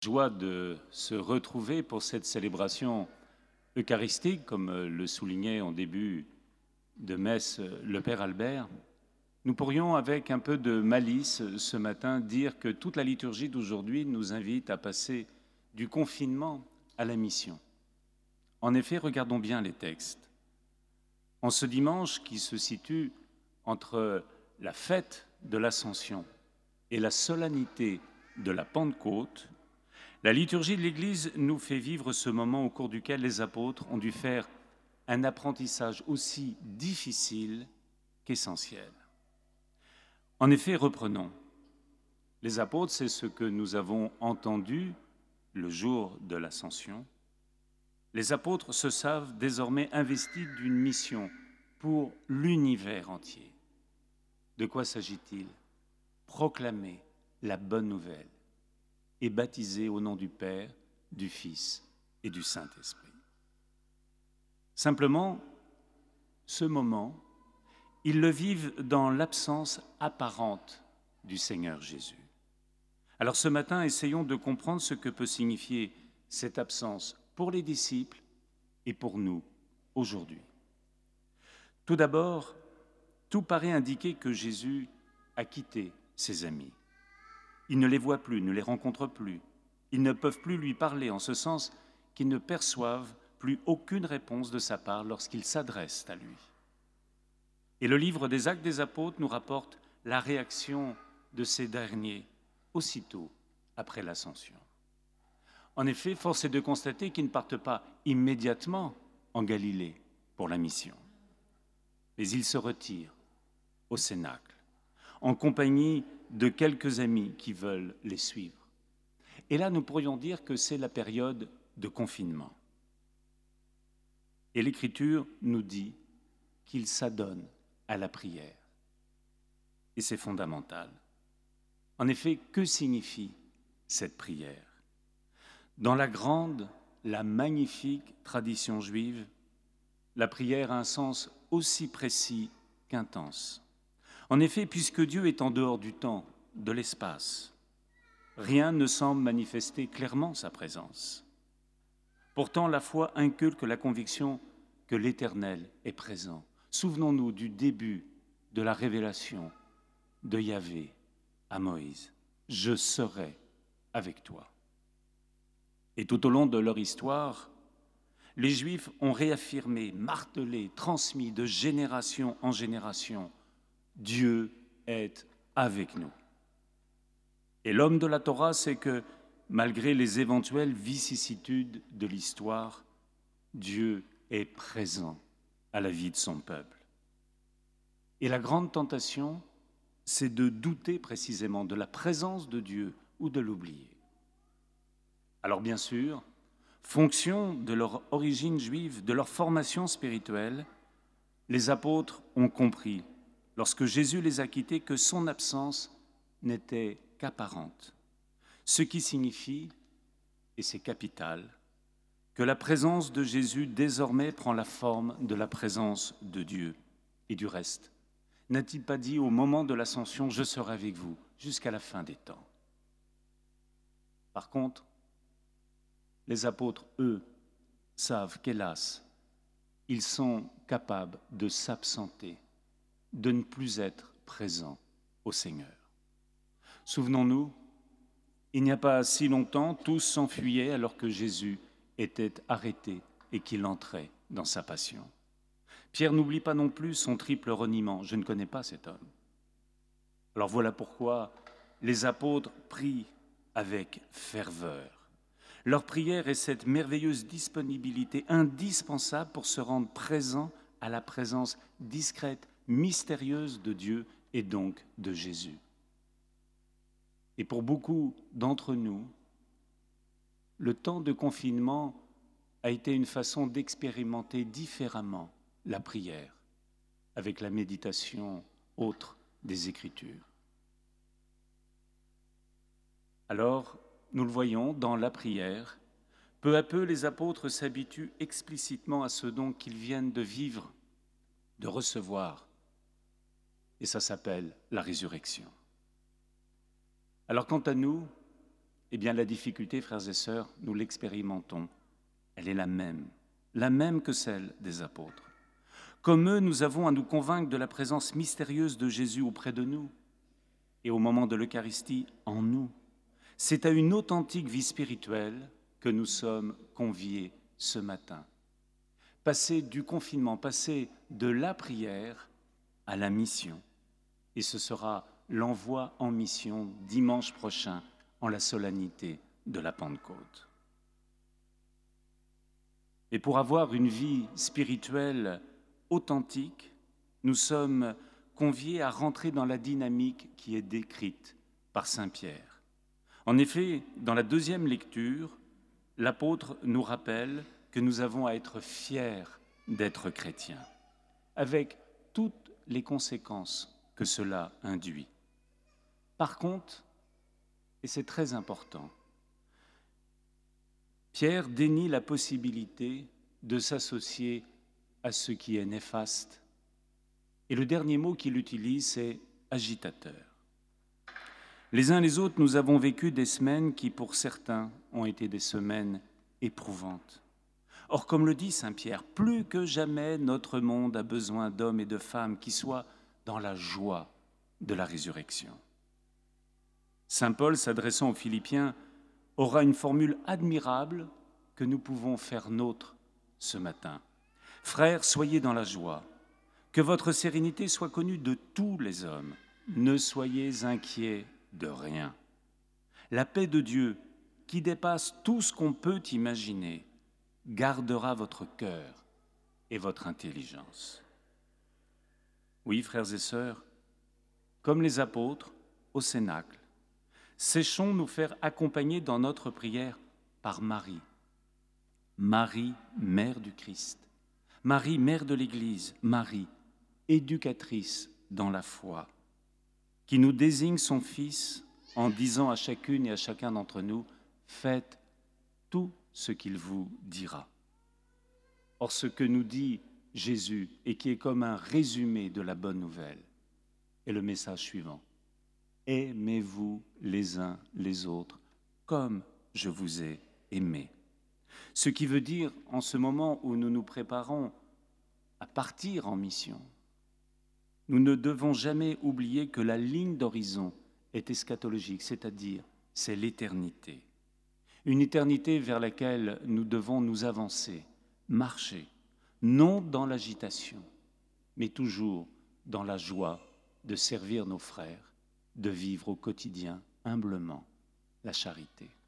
Joie de se retrouver pour cette célébration eucharistique, comme le soulignait en début de messe le Père Albert. Nous pourrions, avec un peu de malice ce matin, dire que toute la liturgie d'aujourd'hui nous invite à passer du confinement à la mission. En effet, regardons bien les textes. En ce dimanche qui se situe entre la fête de l'Ascension et la solennité de la Pentecôte, la liturgie de l'Église nous fait vivre ce moment au cours duquel les apôtres ont dû faire un apprentissage aussi difficile qu'essentiel. En effet, reprenons. Les apôtres, c'est ce que nous avons entendu le jour de l'Ascension. Les apôtres se savent désormais investis d'une mission pour l'univers entier. De quoi s'agit-il? Proclamer la bonne nouvelle et baptisé au nom du Père, du Fils et du Saint-Esprit. Simplement, ce moment, ils le vivent dans l'absence apparente du Seigneur Jésus. Alors ce matin, essayons de comprendre ce que peut signifier cette absence pour les disciples et pour nous aujourd'hui. Tout d'abord, tout paraît indiquer que Jésus a quitté ses amis. Ils ne les voient plus, ne les rencontrent plus. Ils ne peuvent plus lui parler, en ce sens qu'ils ne perçoivent plus aucune réponse de sa part lorsqu'ils s'adressent à lui. Et le livre des Actes des Apôtres nous rapporte la réaction de ces derniers aussitôt après l'Ascension. En effet, force est de constater qu'ils ne partent pas immédiatement en Galilée pour la mission, mais ils se retirent au Cénacle, en compagnie de quelques amis qui veulent les suivre. Et là, nous pourrions dire que c'est la période de confinement. Et l'Écriture nous dit qu'ils s'adonnent à la prière. Et c'est fondamental. En effet, que signifie cette prière? Dans la grande, la magnifique tradition juive, la prière a un sens aussi précis qu'intense. En effet, puisque Dieu est en dehors du temps, de l'espace, rien ne semble manifester clairement sa présence. Pourtant, la foi inculque la conviction que l'Éternel est présent. Souvenons-nous du début de la révélation de Yahvé à Moïse. « Je serai avec toi ». Et tout au long de leur histoire, les Juifs ont réaffirmé, martelé, transmis de génération en génération « Dieu est avec nous ». Et l'homme de la Torah sait que, malgré les éventuelles vicissitudes de l'histoire, Dieu est présent à la vie de son peuple. Et la grande tentation, c'est de douter précisément de la présence de Dieu ou de l'oublier. Alors bien sûr, fonction de leur origine juive, de leur formation spirituelle, les apôtres ont compris, lorsque Jésus les a quittés, que son absence n'était qu'apparente. Ce qui signifie, et c'est capital, que la présence de Jésus désormais prend la forme de la présence de Dieu. Et du reste, n'a-t-il pas dit au moment de l'ascension « Je serai avec vous jusqu'à la fin des temps ». Par contre, les apôtres, eux, savent qu'hélas, ils sont capables de s'absenter, de ne plus être présents au Seigneur. Souvenons-nous, il n'y a pas si longtemps, tous s'enfuyaient alors que Jésus était arrêté et qu'il entrait dans sa passion. Pierre n'oublie pas non plus son triple reniement. Je ne connais pas cet homme. Alors voilà pourquoi les apôtres prient avec ferveur. Leur prière est cette merveilleuse disponibilité indispensable pour se rendre présent à la présence discrète, mystérieuse de Dieu et donc de Jésus. Et pour beaucoup d'entre nous, le temps de confinement a été une façon d'expérimenter différemment la prière, avec la méditation autre des Écritures. Alors, nous le voyons dans la prière, peu à peu les apôtres s'habituent explicitement à ce don qu'ils viennent de vivre, de recevoir, et ça s'appelle la résurrection. Alors quant à nous, Eh bien, la difficulté, frères et sœurs, nous l'expérimentons. Elle est la même que celle des apôtres. Comme eux, nous avons à nous convaincre de la présence mystérieuse de Jésus auprès de nous et au moment de l'Eucharistie en nous. C'est à une authentique vie spirituelle que nous sommes conviés ce matin. Passer du confinement, passer de la prière à la mission. Et ce sera l'envoi en mission dimanche prochain en la solennité de la Pentecôte. Et pour avoir une vie spirituelle authentique, nous sommes conviés à rentrer dans la dynamique qui est décrite par saint Pierre. En effet, dans la deuxième lecture, l'apôtre nous rappelle que nous avons à être fiers d'être chrétiens, avec toutes les conséquences que cela induit. Par contre, et c'est très important, Pierre dénie la possibilité de s'associer à ce qui est néfaste. Et le dernier mot qu'il utilise, c'est agitateur. Les uns les autres, nous avons vécu des semaines qui, pour certains, ont été des semaines éprouvantes. Or, comme le dit saint Pierre, plus que jamais, notre monde a besoin d'hommes et de femmes qui soient dans la joie de la résurrection. Saint Paul, s'adressant aux Philippiens, aura une formule admirable que nous pouvons faire nôtre ce matin. Frères, soyez dans la joie, que votre sérénité soit connue de tous les hommes. Ne soyez inquiets de rien. La paix de Dieu, qui dépasse tout ce qu'on peut imaginer, gardera votre cœur et votre intelligence. Oui, frères et sœurs, comme les apôtres au Cénacle, sachons nous faire accompagner dans notre prière par Marie. Marie, mère du Christ. Marie, mère de l'Église. Marie, éducatrice dans la foi, qui nous désigne son Fils en disant à chacune et à chacun d'entre nous, faites tout ce qu'il vous dira. Or, ce que nous dit Jésus et qui est comme un résumé de la bonne nouvelle est le message suivant. Aimez-vous les uns les autres comme je vous ai aimé. Ce qui veut dire, en ce moment où nous nous préparons à partir en mission, nous ne devons jamais oublier que la ligne d'horizon est eschatologique, c'est-à-dire c'est l'éternité. Une éternité vers laquelle nous devons nous avancer, marcher, non dans l'agitation, mais toujours dans la joie de servir nos frères, de vivre au quotidien humblement la charité.